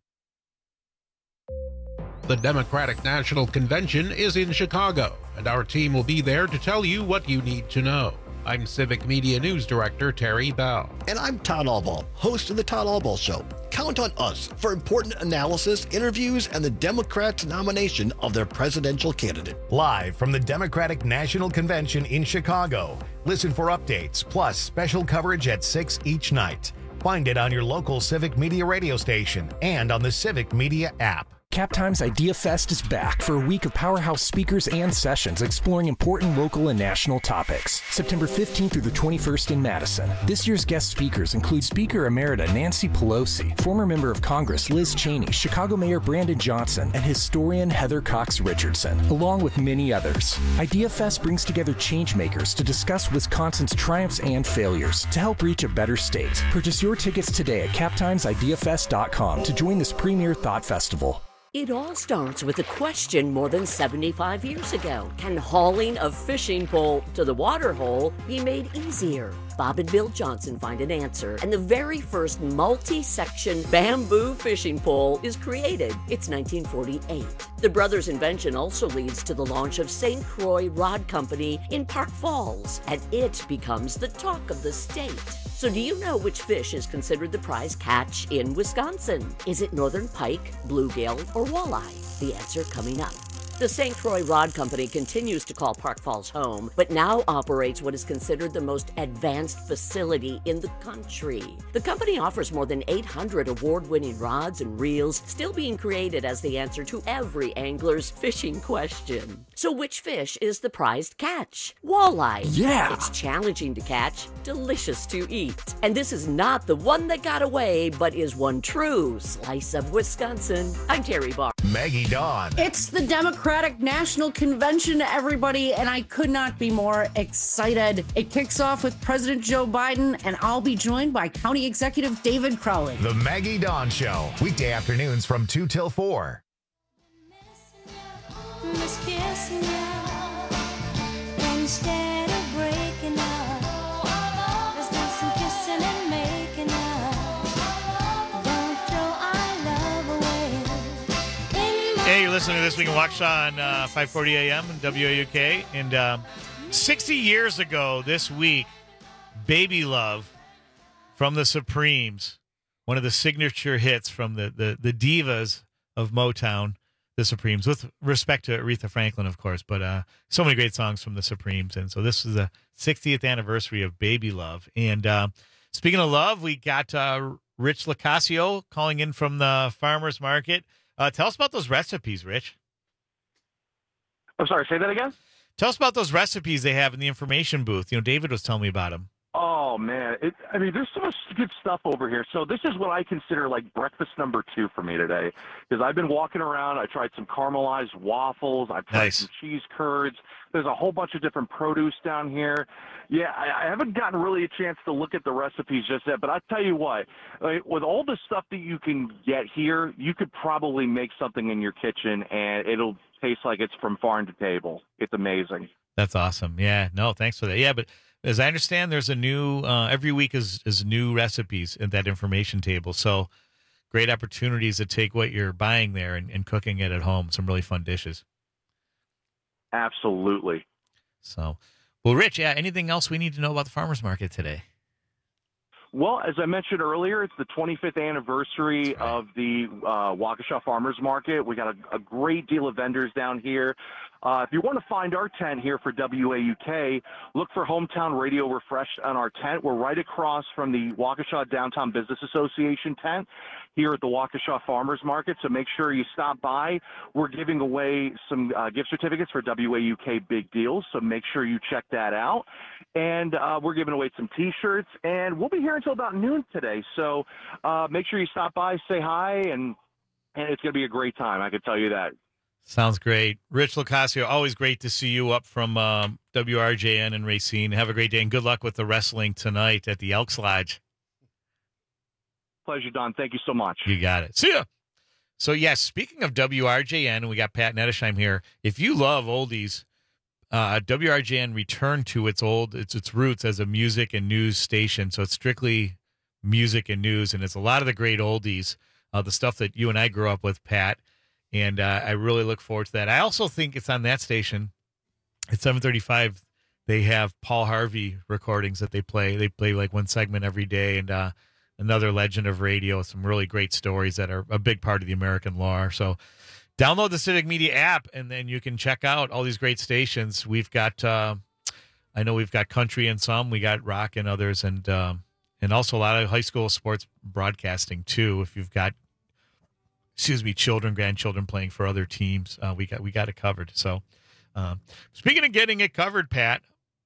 The Democratic National Convention is in Chicago, and our team will be there to tell you what you need to know. I'm Civic Media News Director Terry Bell. And I'm Todd Albaugh, host of The Todd Albaugh Show. Count on us for important analysis, interviews, and the Democrats' nomination of their presidential candidate. Live from the Democratic National Convention in Chicago. Listen for updates, plus special coverage at 6 each night. Find it on your local Civic Media radio station and on the Civic Media app. CapTimes Idea Fest is back for a week of powerhouse speakers and sessions exploring important local and national topics. September 15th through the 21st in Madison. This year's guest speakers include Speaker Emerita Nancy Pelosi, former member of Congress Liz Cheney, Chicago Mayor Brandon Johnson, and historian Heather Cox Richardson, along with many others. Idea Fest brings together changemakers to discuss Wisconsin's triumphs and failures to help reach a better state. Purchase your tickets today at captimesideafest.com to join this premier thought festival. It all starts with a question more than 75 years ago. Can hauling a fishing pole to the water hole be made easier? Bob and Bill Johnson find an answer, and the very first multi-section bamboo fishing pole is created. It's 1948. The brothers' invention also leads to the launch of St. Croix Rod Company in Park Falls, and it becomes the talk of the state. So do you know which fish is considered the prize catch in Wisconsin? Is it northern pike, bluegill, or walleye? The answer coming up. The St. Croix Rod Company continues to call Park Falls home, but now operates what is considered the most advanced facility in the country. The company offers more than 800 award-winning rods and reels, still being created as the answer to every angler's fishing question. So which fish is the prized catch? Walleye. Yeah! It's challenging to catch, delicious to eat. And this is not the one that got away, but is one true slice of Wisconsin. I'm Terry Barr. Maggie Dawn. It's the Democratic National Convention, everybody, and I could not be more excited. It kicks off with President Joe Biden, and I'll be joined by County Executive David Crowley. The Maggie Dawn Show, weekday afternoons from 2 till 4. Miss kissing you instead of breaking up. Hey, you're listening to This Week in Waukesha on 540 AM and WAUK. And 60 years ago this week, Baby Love from the Supremes, one of the signature hits from the divas of Motown, the Supremes, with respect to Aretha Franklin, of course, but so many great songs from the Supremes. And so this is the 60th anniversary of Baby Love. And speaking of love, we got Rich Locascio calling in from the farmer's market. Tell us about those recipes, Rich. I'm sorry, say that again? Tell us about those recipes they have in the information booth. David was telling me about them. Oh, man. There's so much good stuff over here. So this is what I consider like breakfast number 2 for me today, because I've been walking around. I tried some caramelized waffles. I've tried some cheese curds. There's a whole bunch of different produce down here. Yeah, I haven't gotten really a chance to look at the recipes just yet, but I'll tell you what, with all the stuff that you can get here, you could probably make something in your kitchen, and it'll taste like it's from farm to table. It's amazing. That's awesome. Yeah, no, thanks for that. Yeah, but as I understand, there's a new, every week is new recipes at that information table. So great opportunities to take what you're buying there and cooking it at home. Some really fun dishes. Absolutely. So, well, Rich, yeah, anything else we need to know about the farmer's market today? Well, as I mentioned earlier, it's the 25th anniversary of the Waukesha Farmers Market. We got a great deal of vendors down here. If you want to find our tent here for WAUK, look for Hometown Radio Refreshed on our tent. We're right across from the Waukesha Downtown Business Association tent here at the Waukesha Farmers Market, so make sure you stop by. We're giving away some gift certificates for WAUK Big Deals, so make sure you check that out. And we're giving away some T-shirts, and we'll be here until about noon today, so make sure you stop by, say hi, and it's going to be a great time, I can tell you that. Sounds great. Rich Locascio, always great to see you up from WRJN and Racine. Have a great day, and good luck with the wrestling tonight at the Elks Lodge. Pleasure, Don. Thank you so much. You got it. See ya. So, yes, speaking of WRJN, we got Pat Nettesheim here. If you love oldies, WRJN returned to its roots as a music and news station. So it's strictly music and news, and it's a lot of the great oldies, the stuff that you and I grew up with, Pat. And I really look forward to that. I also think it's on that station at 7:35. They have Paul Harvey recordings that they play. They play like one segment every day, and another legend of radio. Some really great stories that are a big part of the American lore. So download the Civic Media app, and then you can check out all these great stations. We've got, I know we've got country and some. We got rock and others, and also a lot of high school sports broadcasting too. If you've got children, grandchildren playing for other teams, we got it covered. So, speaking of getting it covered, Pat,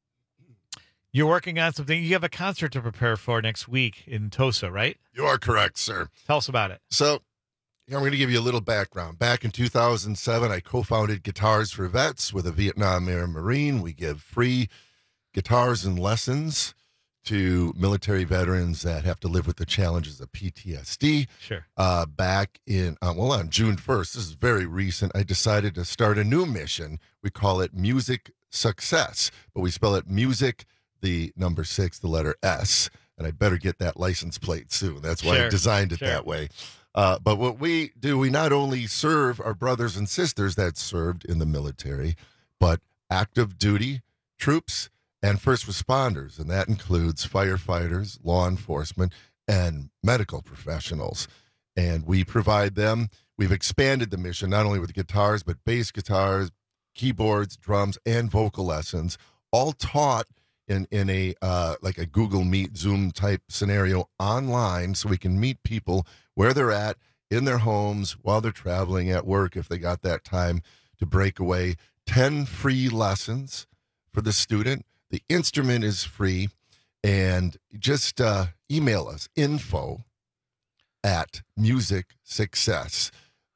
you're working on something. You have a concert to prepare for next week in Tosa, right? You are correct, sir. Tell us about it. So, I'm going to give you a little background. Back in 2007, I co-founded Guitars for Vets with a Vietnam Era Marine. We give free guitars and lessons to military veterans that have to live with the challenges of PTSD. Sure. Back in, on June 1st, this is very recent, I decided to start a new mission. We call it Music Success, but we spell it music, the number 6, the letter S, and I better get that license plate soon. That's why I designed it that way. But what we do, we not only serve our brothers and sisters that served in the military, but active duty troops and first responders, and that includes firefighters, law enforcement, and medical professionals. And we provide them. We've expanded the mission not only with guitars, but bass guitars, keyboards, drums, and vocal lessons, all taught in a like a Google Meet, Zoom type scenario online, so we can meet people where they're at, in their homes, while they're traveling, at work, if they got that time to break away. 10 free lessons for the student. The instrument is free, and just email us, info@musicsuccess,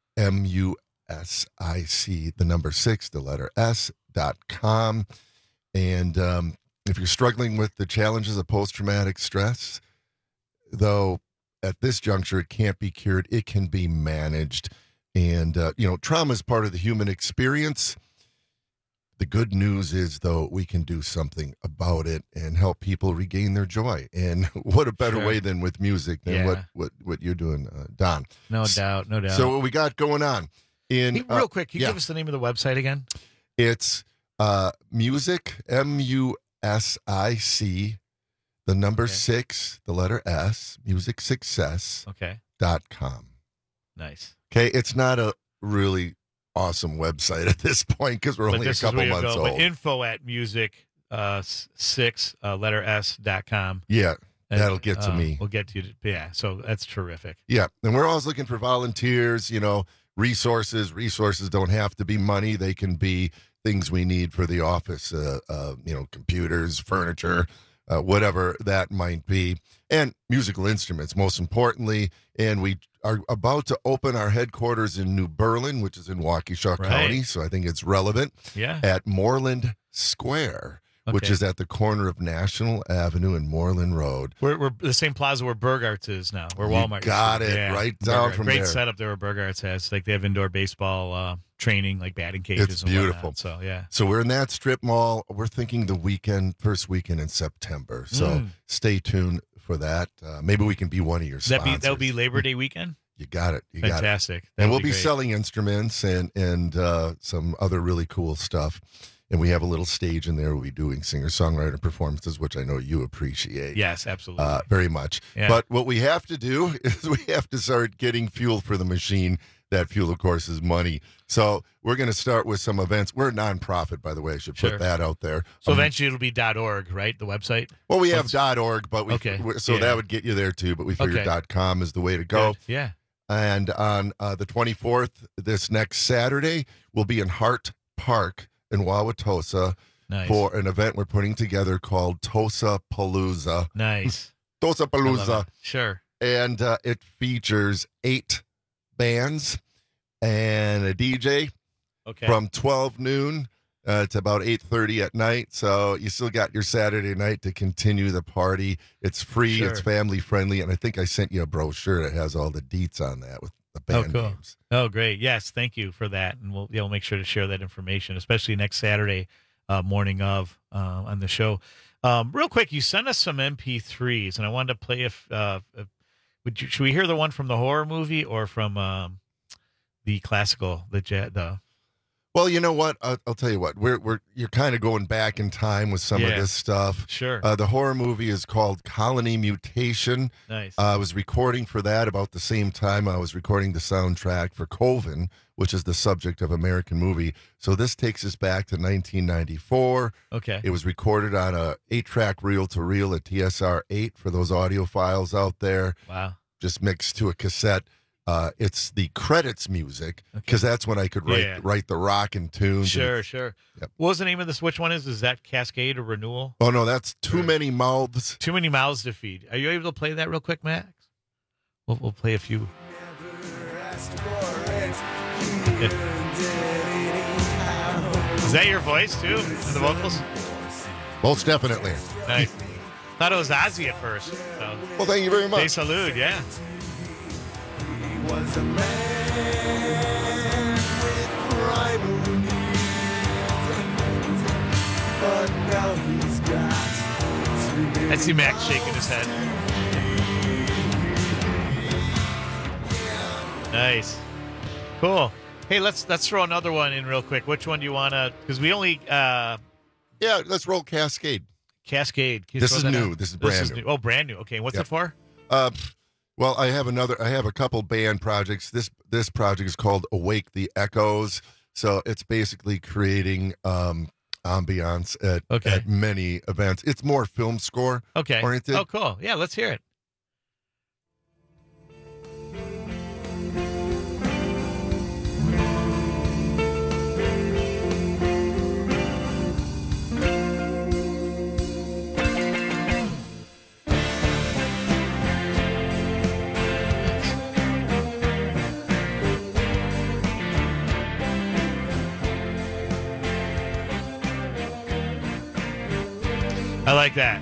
MUSIC, the number 6, the letter S.com. And if you're struggling with the challenges of post-traumatic stress, though at this juncture it can't be cured, it can be managed. And, trauma is part of the human experience. The good news is, though, we can do something about it and help people regain their joy. And what a better way than with music than what you're doing, Don. No doubt. So what we got going on, Real quick, can you give us the name of the website again? It's Music, MUSIC, the number 6, the letter S, musicsuccess.com. Nice. Okay, it's not a really awesome website at this point because we're only a couple months old. But info at music 6 letter S.com. Yeah, that'll get to me. We'll get to you. Yeah, so that's terrific. Yeah, and we're always looking for volunteers, resources. Resources don't have to be money. They can be things we need for the office, computers, furniture, whatever that might be, and musical instruments, most importantly. And we are about to open our headquarters in New Berlin, which is in Waukesha County, so I think it's relevant, at Moreland Square, which is at the corner of National Avenue and Moreland Road. We're the same plaza where Burgarts is now, where Walmart got it, right down from there. Great setup there where Burgarts has. Like they have indoor baseball training, like batting cages. It's and beautiful. Whatnot. So, yeah. So we're in that strip mall. We're thinking the first weekend in September. So stay tuned for that. Maybe we can be one of your sponsors. That'll be Labor Day weekend? You got it. Fantastic. And we'll be selling instruments and some other really cool stuff. And we have a little stage in there. We'll be doing singer-songwriter performances, which I know you appreciate. Yes, absolutely. Very much. Yeah. But what we have to do is we have to start getting fuel for the machine. That fuel, of course, is money. So we're going to start with some events. We're a nonprofit, by the way. I should put that out there. So eventually it'll be .org, right? The website? Well, we have .org, but that would get you there, too. But we figured .com is the way to go. Good. Yeah. And on the 24th, this next Saturday, we'll be in Hart Park in Wauwatosa for an event we're putting together called Tosa Palooza. Nice. Tosa Palooza. Sure. And it features 8 bands and a DJ from 12 noon to about 8:30 at night. So you still got your Saturday night to continue the party. It's free. It's family friendly. And I think I sent you a brochure that has all the deets on that with the band names. Oh, great. Yes, thank you for that. And we'll make sure to share that information, especially next Saturday morning of on the show. Real quick, you sent us some MP3s, and I wanted to play should we hear the one from the horror movie or from the classical, the Well, you know what? I'll tell you what. You're kind of going back in time with some of this stuff. Sure. The horror movie is called Colony Mutation. Nice. I was recording for that about the same time I was recording the soundtrack for Coven, which is the subject of American movie. So this takes us back to 1994. Okay. It was recorded on a 8-track reel-to-reel, a TSR-8 for those audiophiles out there. Wow. Just mixed to a cassette. It's the credits music because that's when I could write the rockin' tunes. Sure. Yep. What was the name of this? Which one is that Cascade or Renewal? Oh, no, that's Too Many Mouths. Too Many Mouths to Feed. Are you able to play that real quick, Max? We'll play a few. Is that your voice, too, in the vocals? Most definitely. Nice. Thought it was Ozzy at first. So. Well, thank you very much. They salute, yeah. Was a man with primal needs, but now he's got too many. I see Max shaking his head. Nice, cool. Hey, let's throw another one in real quick. Which one do you want to? Because we only let's roll Cascade. Cascade. This is new. This is brand new. Oh, brand new. Okay, what's it for? Well, I have a couple band projects. This project is called Awake the Echoes. So it's basically creating ambiance at many events. It's more film score oriented. Oh, cool. Yeah, let's hear it. I like that.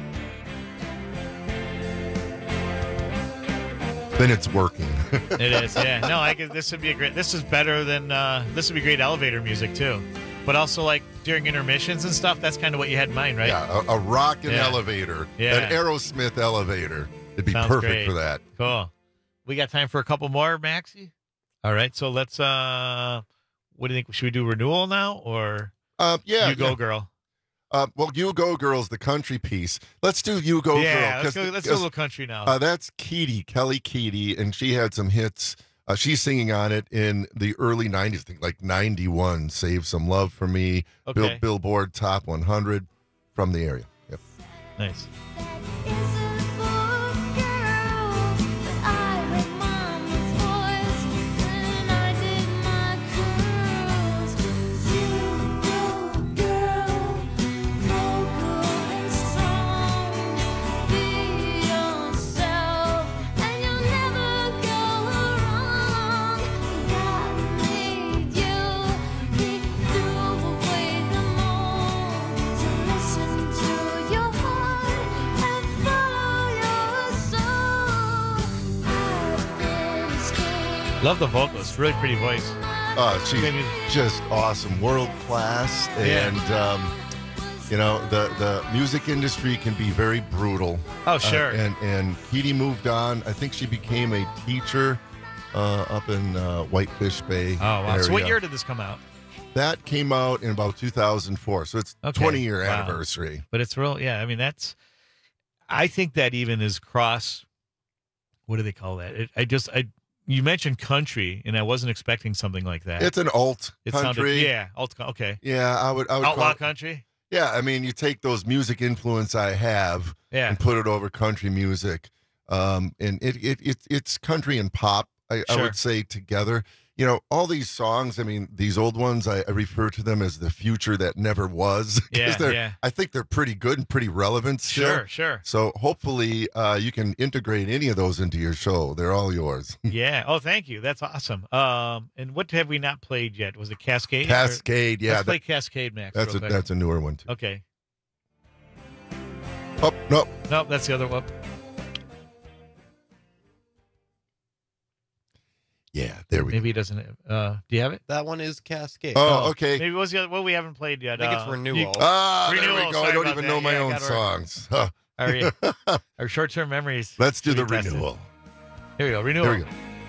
Then it's working. It is, yeah. No, this would be this is better than, this would be great elevator music too. But also like during intermissions and stuff, that's kind of what you had in mind, right? Yeah, a rockin' elevator. Yeah. An Aerosmith elevator. It'd be Sounds perfect great. for that. Cool. We got time for a couple more, Maxie? All right, so let's what do you think? Should we do renewal now or yeah, You Go Girl? Well, You Go Girl's the country piece. Let's do You Go Girl. Let's do a little country now. That's Kelly Keaty, and she had some hits. She's singing on it in the early 90s, I think like 91, Save Some Love for Me, Okay. Billboard Top 100 from the area. Yep. Nice. Love the vocalist. Really pretty voice. She's just awesome. World class. And, the music industry can be very brutal. Oh, sure. And Keaty moved on. I think she became a teacher up in Whitefish Bay. Oh, wow. area. So what year did this come out? That came out in about 2004. So it's 20-year anniversary. But it's real. Yeah, I mean, I think that even is what do they call that? You mentioned country, and I wasn't expecting something like that. It's an alt country. Alt. Okay. Yeah, I would outlaw country. Yeah, I mean, you take those music influence I have and put it over country music, and it's country and pop. I would say together. All these songs. I mean, these old ones. I refer to them as the future that never was. I think they're pretty good and pretty relevant still. Sure. So hopefully, you can integrate any of those into your show. They're all yours. Yeah. Oh, thank you. That's awesome. And what have we not played yet? Was it Cascade? Cascade. Yeah. Let's play Cascade, Max. That's a newer one too. Okay. Oh no. Nope. That's the other one. Yeah, there we go. Maybe he doesn't. Do you have it? That one is Cascade. Oh, okay. Maybe what's the other? Well, we haven't played yet. I think it's Renewal. There we Renewal, go. I don't even know my own songs. Huh. Our short-term memories. Let's do the Renewal. Here we go. Renewal. Here we go.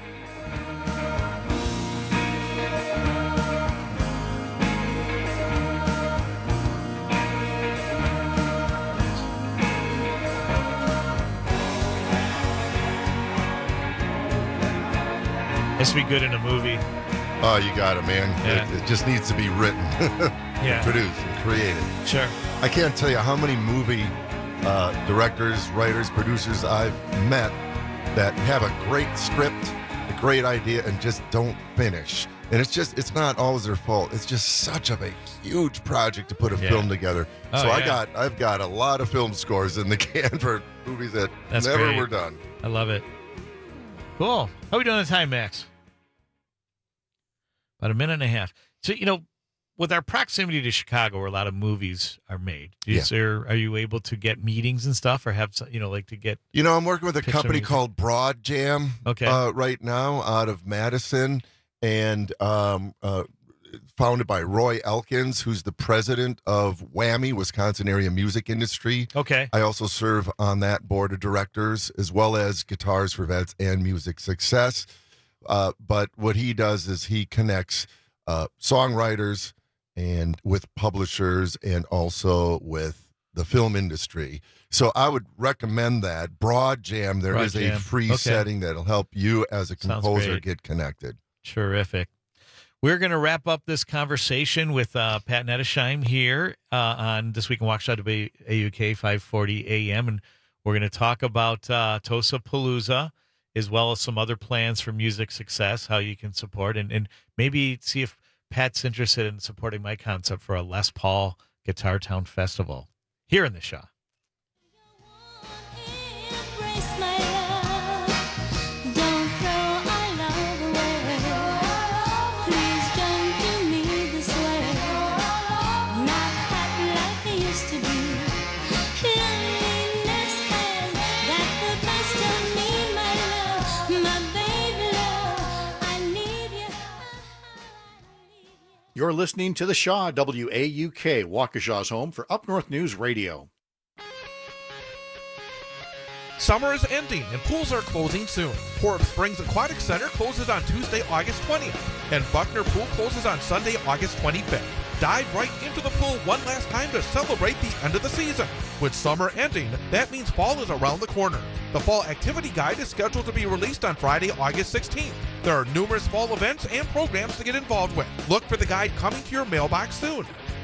This would be good in a movie. Oh, you got it, man. Yeah. It just needs to be written, produced, and created. Sure. I can't tell you how many movie directors, writers, producers I've met that have a great script, a great idea, and just don't finish. And it's not always their fault. It's just such a huge project to put a film together. Oh, so I've got a lot of film scores in the can for movies that never were done. I love it. Cool. How are we doing on time, Max? About a minute and a half. So, with our proximity to Chicago, where a lot of movies are made, are you able to get meetings and stuff, or have to get? I'm working with a company called Broad Jam. Okay. Right now, out of Madison, and founded by Roy Elkins, who's the president of WAMI, Wisconsin Area Music Industry. Okay. I also serve on that board of directors, as well as Guitars for Vets and Music Success. But what he does is he connects songwriters and with publishers and also with the film industry. So I would recommend that. Broad Jam, there is a free setting that'll help you as a composer get connected. Terrific. We're going to wrap up this conversation with Pat Nettesheim here on This Week in Waukesha, AUK 540 AM, and we're going to talk about Tosa Palooza, as well as some other plans for Music Success, how you can support, and maybe see if Pat's interested in supporting my concept for a Les Paul Guitar Town Festival here in the Shaw. You're listening to the Shaw, WAUK, Waukesha's home for Up North News Radio. Summer is ending and pools are closing soon. Horb Springs Aquatic Center closes on Tuesday, August 20th, and Buckner Pool closes on Sunday, August 25th. Dive right into the pool one last time to celebrate the end of the season. With summer ending, that means fall is around the corner. The Fall Activity Guide is scheduled to be released on Friday, August 16th. There are numerous fall events and programs to get involved with. Look for the guide coming to your mailbox soon.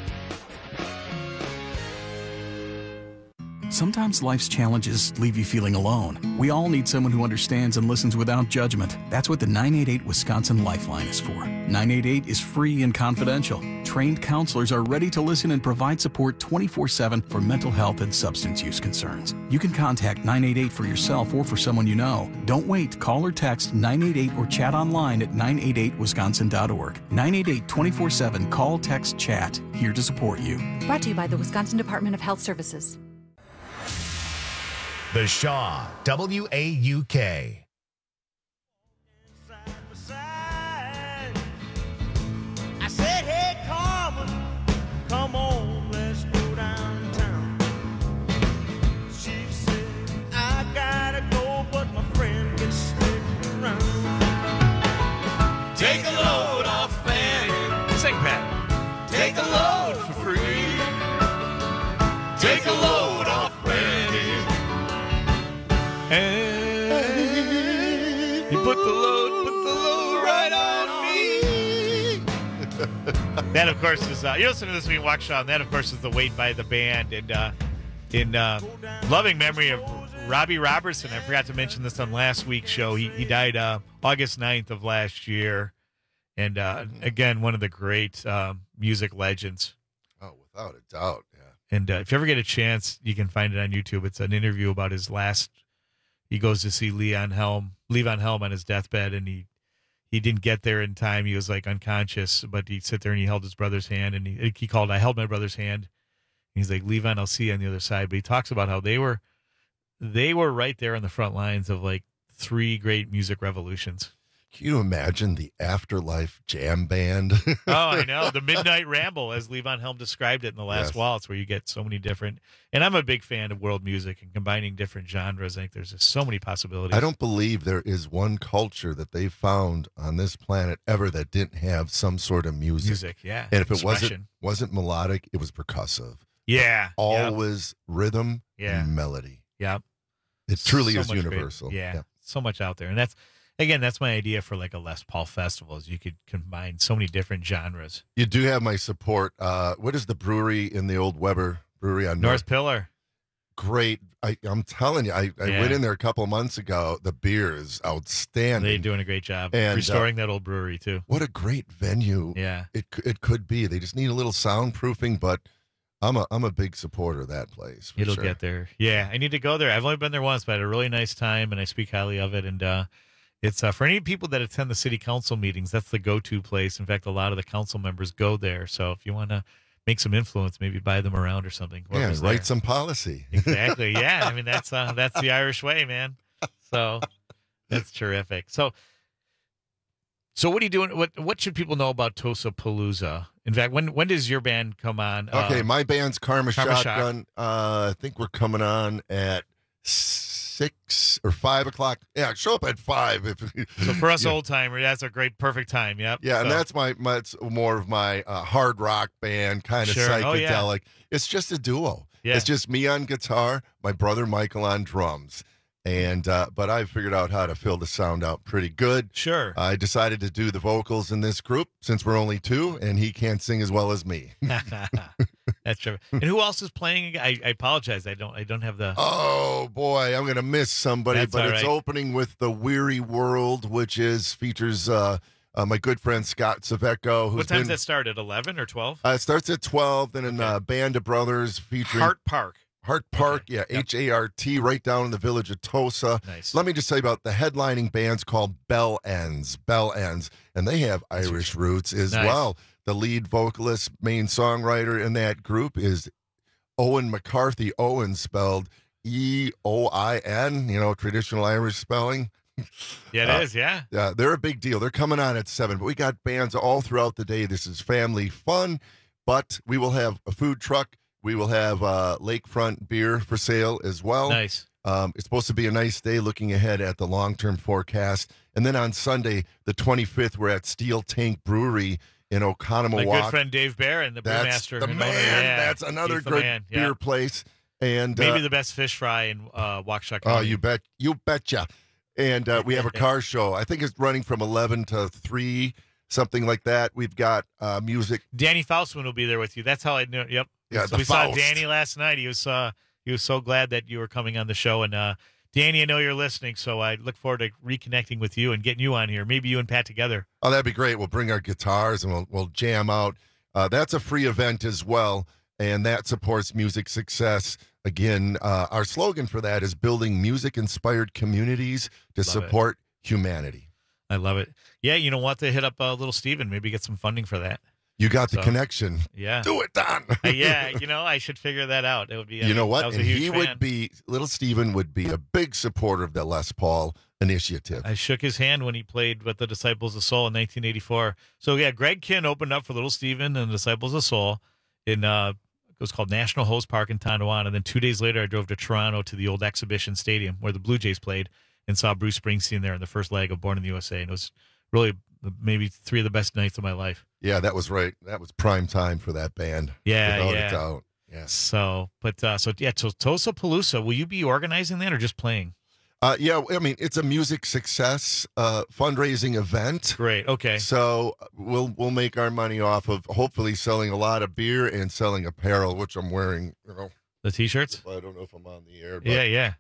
Sometimes life's challenges leave you feeling alone. We all need someone who understands and listens without judgment. That's what the 988 Wisconsin Lifeline is for. 988 is free and confidential. Trained counselors are ready to listen and provide support 24/7 for mental health and substance use concerns. You can contact 988 for yourself or for someone you know. Don't wait. Call or text 988 or chat online at 988wisconsin.org. 988 24/7. Call, text, chat. Here to support you. Brought to you by the Wisconsin Department of Health Services. The Shaw, WAUK. I said, hey, Carmen, come on, let's go downtown. She said, I gotta go, but my friend can stick around. Take a load off Fanny. Sing, Pat. Take a load for free. Take a load off Randy. And you put the load right on me. That, of course, is you listen to this when you walk Shaw. And that, of course, is the Wait by the Band. And in loving memory of Robbie Robertson, I forgot to mention this on last week's show. He died August 9th of last year. And again, one of the great music legends. Oh, without a doubt, yeah. And if you ever get a chance, you can find it on YouTube. It's an interview about his last. He goes to see Levon Helm on his deathbed, and he didn't get there in time. He was like unconscious, but he sit there and he held his brother's hand, and he called, I held my brother's hand. And he's like, Levon, I'll see you on the other side. But he talks about how they were right there on the front lines of like 3 great music revolutions. Can you imagine the Afterlife jam band? Oh, I know. The Midnight Ramble, as Levon Helm described it in The Last Waltz, where you get so many different... And I'm a big fan of world music and combining different genres. I think there's just so many possibilities. I don't believe there is one culture that they found on this planet ever that didn't have some sort of music. Music, yeah. And if it wasn't melodic, it was percussive. Yeah. Always rhythm and melody. Yep. It truly is much universal. Great, yeah. So much out there. And that's... Again, that's my idea for like a Les Paul festival is you could combine so many different genres. You do have my support. What is the brewery in the old Weber Brewery on North Pillar? Great. I'm telling you, I went in there a couple of months ago. The beer is outstanding. They're doing a great job and, restoring that old brewery too. What a great venue. Yeah. It could be. They just need a little soundproofing, but I'm a big supporter of that place. It'll get there. Yeah, I need to go there. I've only been there once, but I had a really nice time, and I speak highly of it. And it's for any people that attend the city council meetings, that's the go-to place. In fact, a lot of the council members go there. So if you want to make some influence, maybe buy them around or something. Yeah, write some policy. Exactly. Yeah, I mean that's the Irish way, man. So that's terrific. So what are you doing? What should people know about Tosa-Palooza? In fact, when does your band come on? Okay, my band's Karma Shotgun. I think we're coming on at 6 or 5 o'clock. Yeah, show up at 5. So for us old timer, that's a great, perfect time. Yep. Yeah, and that's it's more of my hard rock band, kind of psychedelic. Oh, yeah. It's just a duo. Yeah. It's just me on guitar, my brother Michael on drums. And but I figured out how to fill the sound out pretty good. Sure. I decided to do the vocals in this group since we're only 2, and he can't sing as well as me. That's true. And who else is playing? I apologize. I don't have the. Oh boy, I'm gonna miss somebody. That's but all it's right. opening with The Weary World, which features my good friend Scott Saveco. What time's that start? At 11 or 12? It starts at 12. Then a band of brothers featuring Hart Park. Hart Park, okay. Yeah, Hart, right down in the village of Tosa. Nice. Let me just tell you about the headlining band's called Bell Ends, and they have Irish roots as well. The lead vocalist, main songwriter in that group is Owen McCarthy. Owen spelled E-O-I-N, traditional Irish spelling. Yeah, it is, yeah. Yeah, they're a big deal. They're coming on at 7, but we got bands all throughout the day. This is family fun, but we will have a food truck. We will have lakefront beer for sale as well. Nice. It's supposed to be a nice day looking ahead at the long-term forecast. And then on Sunday, the 25th, we're at Steel Tank Brewery in Oconomowoc. My good friend Dave Barron, the brewmaster. That's the man. Yeah, that's another good beer place. And maybe the best fish fry in Waukesha County. Oh, you betcha. And we have a car show. I think it's running from 11 to 3, something like that. We've got music. Danny Faustman will be there with you. That's how I knew. Yep. Yeah, so we saw Danny last night. He was so glad that you were coming on the show. And Danny, I know you're listening, so I look forward to reconnecting with you and getting you on here. Maybe you and Pat together. Oh, that'd be great. We'll bring our guitars and we'll jam out. That's a free event as well, and that supports music success. Again, our slogan for that is building music-inspired communities to support humanity. I love it. Yeah, you know what? They hit up Little Steven. Maybe get some funding for that. You got the connection. Yeah. Do it, Don. Yeah, I should figure that out. It would be. You know what? And he would be, Little Steven would be a big supporter of the Les Paul initiative. I shook his hand when he played with the Disciples of Soul in 1984. So, yeah, Greg Kinn opened up for Little Steven and the Disciples of Soul in it was called National Hose Park in Tonawanda. And then 2 days later, I drove to Toronto to the old Exhibition Stadium where the Blue Jays played and saw Bruce Springsteen there in the first leg of Born in the USA. And it was really maybe 3 of the best nights of my life. Yeah, that was right. That was prime time for that band. Yeah, without a doubt. Yeah. So Tosapalooza, will you be organizing that or just playing? Yeah, I mean, it's a music success fundraising event. Great. Okay. So we'll make our money off of hopefully selling a lot of beer and selling apparel, which I'm wearing. The T-shirts. I don't know if I'm on the air. But yeah.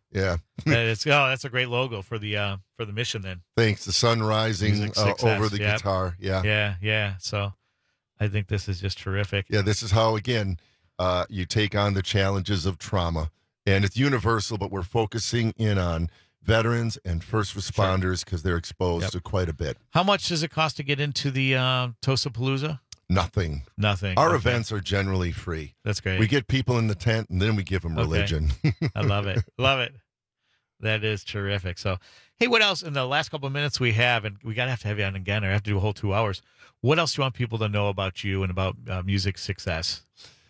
That's a great logo for the mission. Then thanks. The sun rising over the guitar. Yeah. So I think this is just terrific. Yeah, this is how again you take on the challenges of trauma, and it's universal, but we're focusing in on veterans and first responders because they're exposed to quite a bit. How much does it cost to get into the Tosapalooza? Nothing. Our events are generally free. That's great. We get people in the tent, and then we give them religion. I love it. Love it. That is terrific. So, hey, what else in the last couple of minutes we have, and we have to have you on again, or I have to do a whole 2 hours. What else do you want people to know about you and about music success?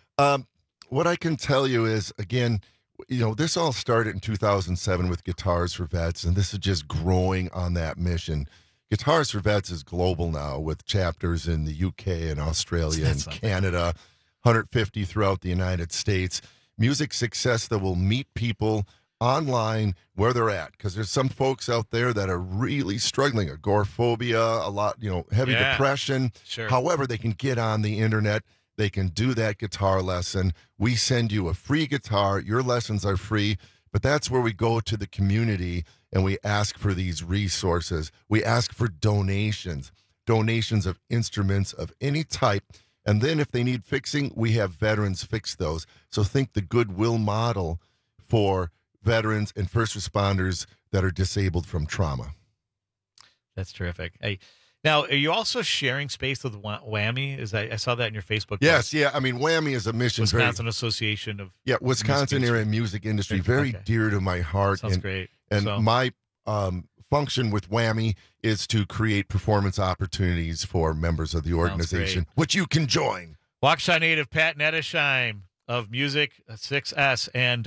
What I can tell you is, again, this all started in 2007 with Guitars for Vets, and this is just growing on that mission. Guitars for Vets is global now with chapters in the UK and Australia and Canada, 150 throughout the United States. Music success that will meet people online where they're at, because there's some folks out there that are really struggling, agoraphobia, a lot, heavy depression. Sure. However, they can get on the internet. They can do that guitar lesson. We send you a free guitar. Your lessons are free, but that's where we go to the community and we ask for these resources. We ask for donations of instruments of any type. And then if they need fixing, we have veterans fix those. So think the Goodwill model for veterans and first responders that are disabled from trauma. That's terrific. Hey, now, are you also sharing space with WAMI? I saw that in your Facebook post. Yes, yeah. I mean, WAMI is a mission. Wisconsin Association of Wisconsin Area Music Industry, very dear to my heart. Sounds great. And my function with WAMI is to create performance opportunities for members of the organization, which you can join. Waukesha native Pat Nettesheim of Music 6S and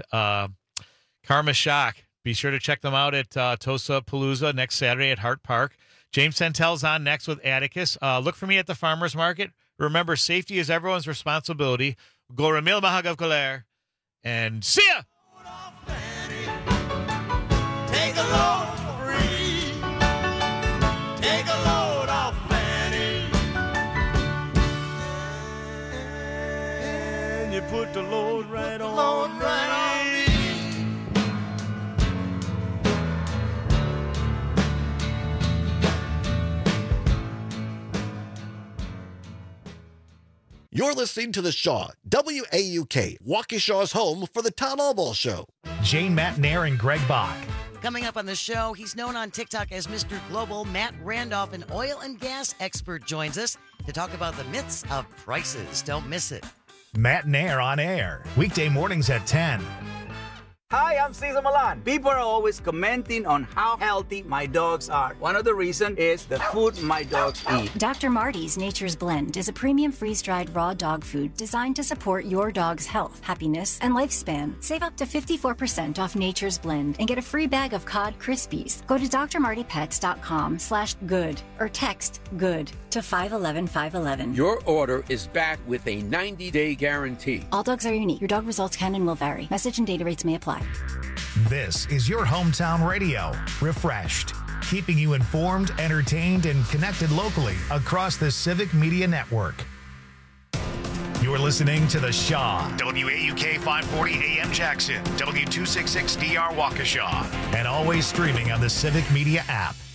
Karma Shock. Be sure to check them out at Tosapalooza next Saturday at Hart Park. James Santel's on next with Atticus. Look for me at the farmer's market. Remember, safety is everyone's responsibility. Go Ramil Mahagav Kaler. And see ya! Take a load free. Take a load off Fanny. And you put the load right on me. You're listening to The Shaw, WAUK, Waukesha's home for the Todd Allball Show. Jane Matnair and Greg Bach. Coming up on the show, he's known on TikTok as Mr. Global. Matt Randolph, an oil and gas expert, joins us to talk about the myths of prices. Don't miss it. Matnair on air, weekday mornings at 10. Hi, I'm Cesar Milan. People are always commenting on how healthy my dogs are. One of the reasons is the food my dogs eat. Dr. Marty's Nature's Blend is a premium freeze-dried raw dog food designed to support your dog's health, happiness, and lifespan. Save up to 54% off Nature's Blend and get a free bag of Cod Krispies. Go to drmartypets.com/good or text GOOD to 511-511. Your order is back with a 90-day guarantee. All dogs are unique. Your dog results can and will vary. Message and data rates may apply. This is your hometown radio, Refreshed, keeping you informed, entertained, and connected locally across the Civic Media Network. You're listening to The Shaw, WAUK 540 AM Jackson, W266DR Waukesha, and always streaming on the Civic Media app.